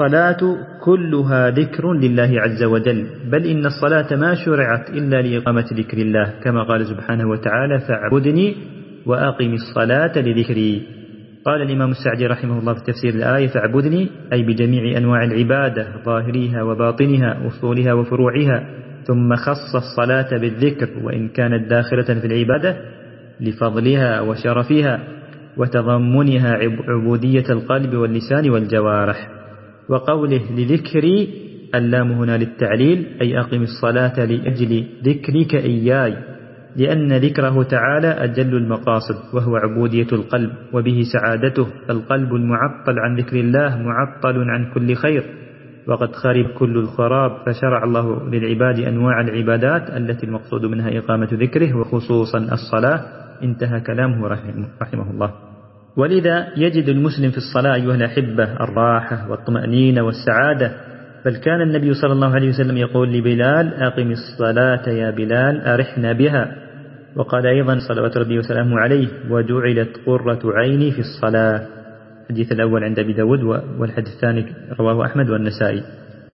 فالصلاة كلها ذكر لله عز وجل، بل إن الصلاة ما شرعت إلا لإقامة ذكر الله، كما قال سبحانه وتعالى: فاعبدني وأقم الصلاة لذكري. قال الإمام السعدي رحمه الله في تفسير الآية: فاعبدني أي بجميع أنواع العبادة، ظاهرها وباطنها، أصولها وفروعها، ثم خص الصلاة بالذكر وإن كانت داخلة في العبادة لفضلها وشرفها وتضمنها عبودية القلب واللسان والجوارح. وقوله لذكري اللام هنا للتعليل، أي أقم الصلاة لأجل ذكرك إياي، لأن ذكره تعالى أجل المقاصد، وهو عبودية القلب وبه سعادته، فالقلب المعطل عن ذكر الله معطل عن كل خير، وقد خرب كل الخراب، فشرع الله للعباد أنواع العبادات التي المقصود منها إقامة ذكره، وخصوصا الصلاة. انتهى كلامه رحمه الله. ولذا يجد المسلم في الصلاة أيها الأحبة الراحة والطمأنينة والسعادة، بل كان النبي صلى الله عليه وسلم يقول لبلال: أقم الصلاة يا بلال أرحنا بها. وقال أيضا صلوات ربي وسلامه عليه: وجعلت قرة عيني في الصلاة. الحديث الأول عند أبي داود، والحديث الثاني رواه أحمد والنسائي.